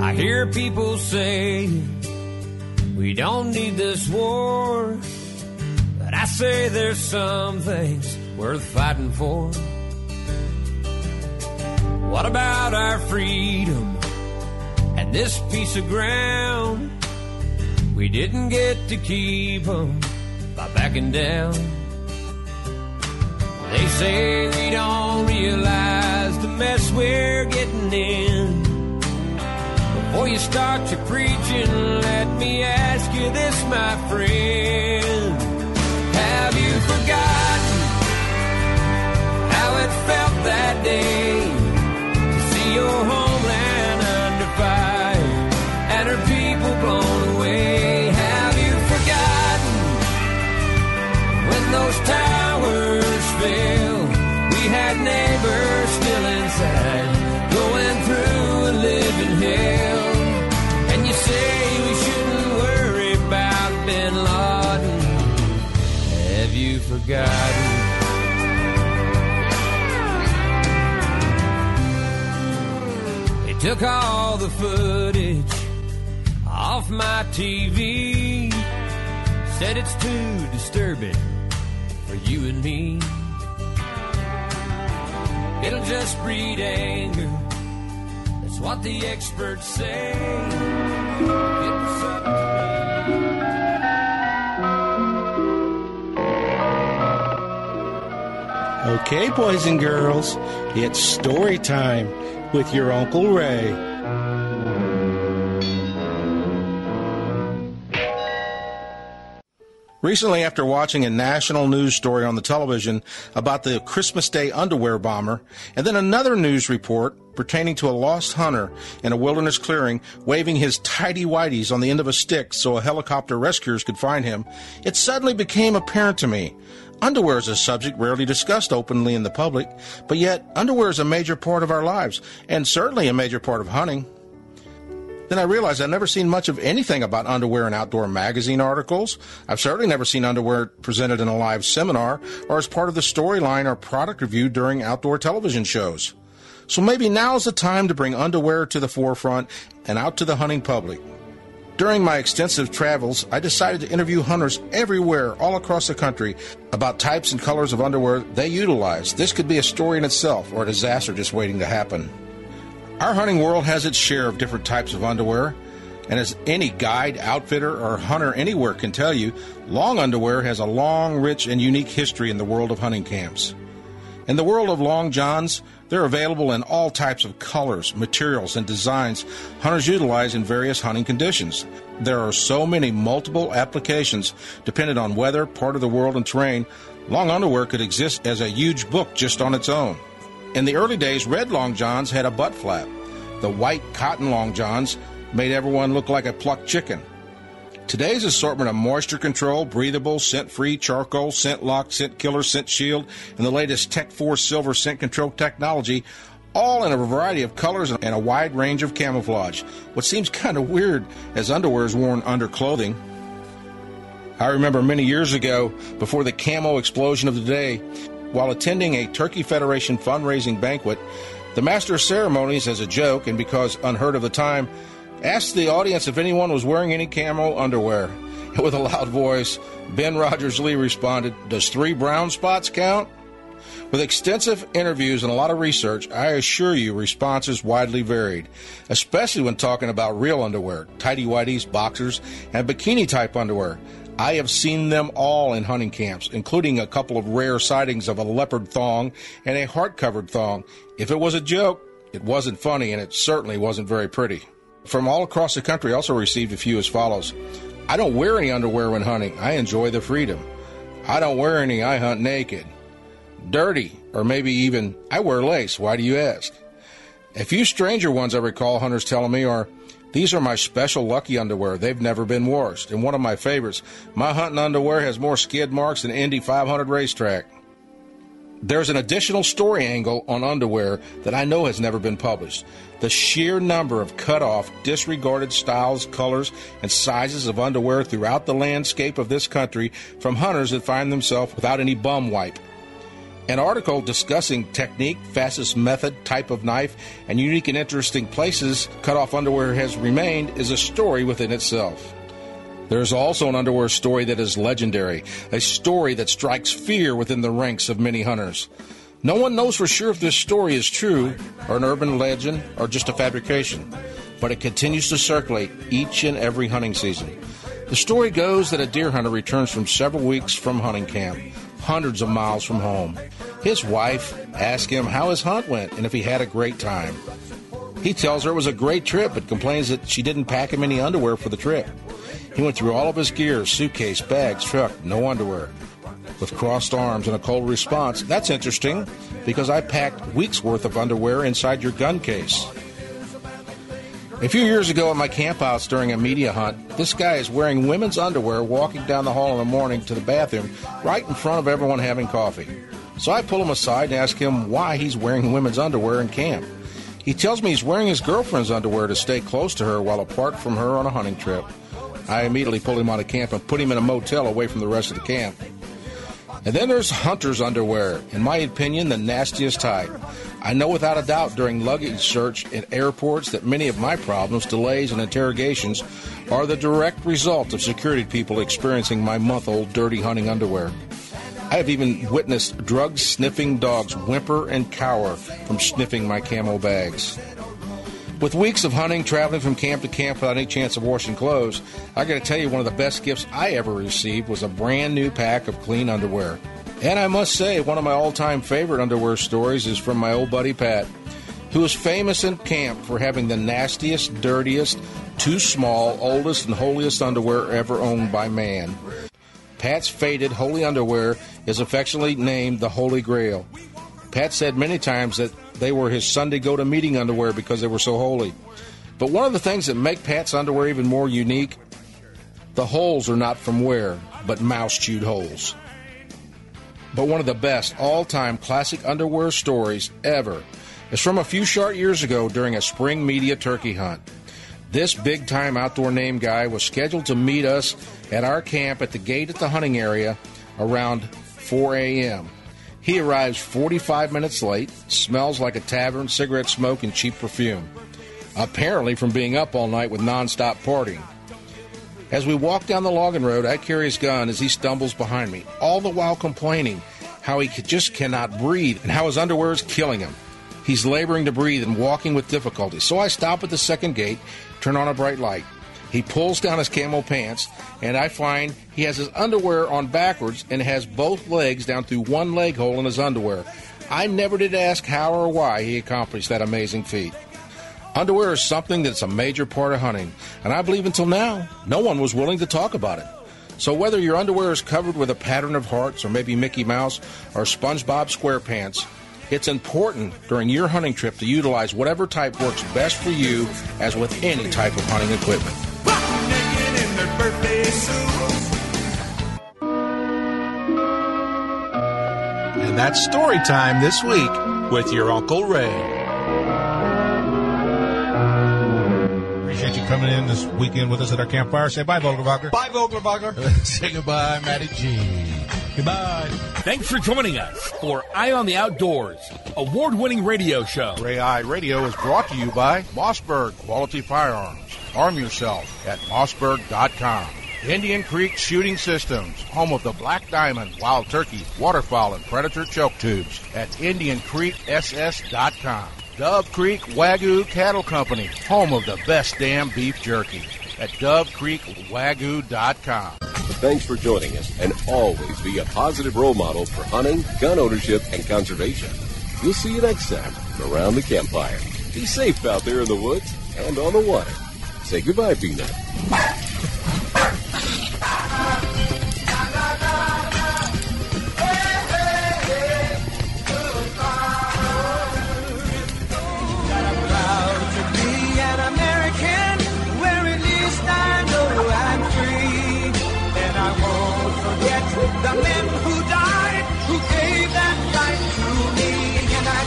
I hear people say we don't need this war, but I say there's some things worth fighting for. What about our freedom and this piece of ground? We didn't get to keep them by backing down. They say we don't realize the mess we're getting in. Before you start your preaching, let me ask you this, my friend. Have you forgotten how it felt that day to see your homeland under fire and her people blown away? Have you forgotten when those towers fell? We had neighbors still inside, going through a living hell. And you say we shouldn't worry about Bin Laden. Have you forgotten? They took all the footage off my TV, said it's too disturbing for you and me. It'll just breed anger, that's what the experts say. It's up to me. Okay, boys and girls, it's story time with your Uncle Ray. Recently, after watching a national news story on the television about the Christmas Day underwear bomber, and then another news report pertaining to a lost hunter in a wilderness clearing waving his tighty-whities on the end of a stick so a helicopter rescuers could find him, it suddenly became apparent to me. Underwear is a subject rarely discussed openly in the public, but yet underwear is a major part of our lives, and certainly a major part of hunting. Then I realized I've never seen much of anything about underwear in outdoor magazine articles. I've certainly never seen underwear presented in a live seminar or as part of the storyline or product review during outdoor television shows. So maybe now's the time to bring underwear to the forefront and out to the hunting public. During my extensive travels, I decided to interview hunters everywhere, all across the country, about types and colors of underwear they utilize. This could be a story in itself or a disaster just waiting to happen. Our hunting world has its share of different types of underwear, and as any guide, outfitter, or hunter anywhere can tell you, long underwear has a long, rich, and unique history in the world of hunting camps. In the world of long johns, they're available in all types of colors, materials, and designs hunters utilize in various hunting conditions. There are so many multiple applications dependent on weather, part of the world, and terrain. Long underwear could exist as a huge book just on its own. In the early days, red long johns had a butt flap. The white cotton long johns made everyone look like a plucked chicken. Today's assortment of moisture control, breathable, scent-free, charcoal, scent lock, scent killer, scent shield, and the latest Tech Force silver scent control technology, all in a variety of colors and a wide range of camouflage. What seems kind of weird as underwear is worn under clothing. I remember many years ago, before the camo explosion of the day, while attending a Turkey Federation fundraising banquet, the master of ceremonies, as a joke and because unheard of the time, asked the audience if anyone was wearing any camo underwear. And with a loud voice, Ben Rogers-Lee responded, "Does 3 brown spots count?" With extensive interviews and a lot of research, I assure you responses widely varied, especially when talking about real underwear, tighty-whities, boxers, and bikini-type underwear. I have seen them all in hunting camps, including a couple of rare sightings of a leopard thong and a heart-covered thong. If it was a joke, it wasn't funny, and it certainly wasn't very pretty. From all across the country, I also received a few as follows. I don't wear any underwear when hunting. I enjoy the freedom. I don't wear any. I hunt naked. Dirty, or maybe even, I wear lace. Why do you ask? A few stranger ones I recall hunters telling me are, these are my special lucky underwear. They've never been washed. And one of my favorites, my hunting underwear has more skid marks than Indy 500 racetrack. There's an additional story angle on underwear that I know has never been published. The sheer number of cut-off, disregarded styles, colors, and sizes of underwear throughout the landscape of this country from hunters that find themselves without any bum wipe. An article discussing technique, fastest method, type of knife, and unique and interesting places cut-off underwear has remained is a story within itself. There's also an underwear story that is legendary, a story that strikes fear within the ranks of many hunters. No one knows for sure if this story is true, or an urban legend, or just a fabrication, but it continues to circulate each and every hunting season. The story goes that a deer hunter returns from several weeks from hunting camp, hundreds of miles from home. His wife asks him how his hunt went and if he had a great time. He tells her it was a great trip, but complains that she didn't pack him any underwear for the trip. He went through all of his gear, suitcase, bags, truck, no underwear. With crossed arms and a cold response, "That's interesting, because I packed weeks' worth of underwear inside your gun case." A few years ago at my campouts during a media hunt, this guy is wearing women's underwear walking down the hall in the morning to the bathroom right in front of everyone having coffee. So I pull him aside and ask him why he's wearing women's underwear in camp. He tells me he's wearing his girlfriend's underwear to stay close to her while apart from her on a hunting trip. I immediately pulled him out of camp and put him in a motel away from the rest of the camp. And then there's hunter's underwear, in my opinion, the nastiest type. I know without a doubt during luggage search at airports that many of my problems, delays, and interrogations are the direct result of security people experiencing my month-old dirty hunting underwear. I have even witnessed drug-sniffing dogs whimper and cower from sniffing my camo bags. With weeks of hunting, traveling from camp to camp without any chance of washing clothes, I got to tell you one of the best gifts I ever received was a brand new pack of clean underwear. And I must say, one of my all-time favorite underwear stories is from my old buddy Pat, who was famous in camp for having the nastiest, dirtiest, too small, oldest, and holiest underwear ever owned by man. Pat's faded, holy underwear is affectionately named the Holy Grail. Pat said many times that they were his Sunday go-to-meeting underwear because they were so holy. But one of the things that make Pat's underwear even more unique, the holes are not from wear, but mouse-chewed holes. But one of the best all-time classic underwear stories ever is from a few short years ago during a spring media turkey hunt. This big-time outdoor name guy was scheduled to meet us at our camp at the gate at the hunting area around 4 a.m. He arrives 45 minutes late, smells like a tavern, cigarette smoke, and cheap perfume, apparently from being up all night with nonstop partying. As we walk down the logging road, I carry his gun as he stumbles behind me, all the while complaining how he just cannot breathe and how his underwear is killing him. He's laboring to breathe and walking with difficulty, so I stop at the second gate, turn on a bright light. He pulls down his camo pants, and I find he has his underwear on backwards and has both legs down through one leg hole in his underwear. I never did ask how or why he accomplished that amazing feat. Underwear is something that's a major part of hunting, and I believe until now, no one was willing to talk about it. So whether your underwear is covered with a pattern of hearts or maybe Mickey Mouse or SpongeBob SquarePants, it's important during your hunting trip to utilize whatever type works best for you, as with any type of hunting equipment. And that's story time this week with your Uncle Ray. Appreciate you coming in this weekend with us at our campfire. Say bye, Vogelbacher. Bye, Vogelbacher. Say goodbye, Matty G. Goodbye. Thanks for joining us for Eye on the Outdoors, award-winning radio show. Ray Eye Radio is brought to you by Mossberg Quality Firearms. Arm yourself at mossberg.com. Indian Creek Shooting Systems, home of the black diamond, wild turkey, waterfowl, and predator choke tubes at IndianCreekSS.com. Dove Creek Wagyu Cattle Company, home of the best damn beef jerky at DoveCreekWagyu.com. Thanks for joining us, and always be a positive role model for hunting, gun ownership, and conservation. We'll see you next time around the campfire. Be safe out there in the woods and on the water. Say goodbye, Peanut. The men who died, who gave that right to me, and I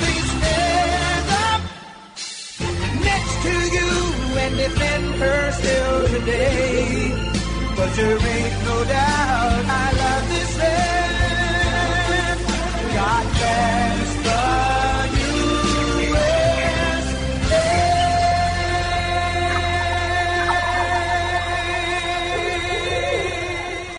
gladly stand up next to you and defend her still today. But there ain't no doubt I love this land.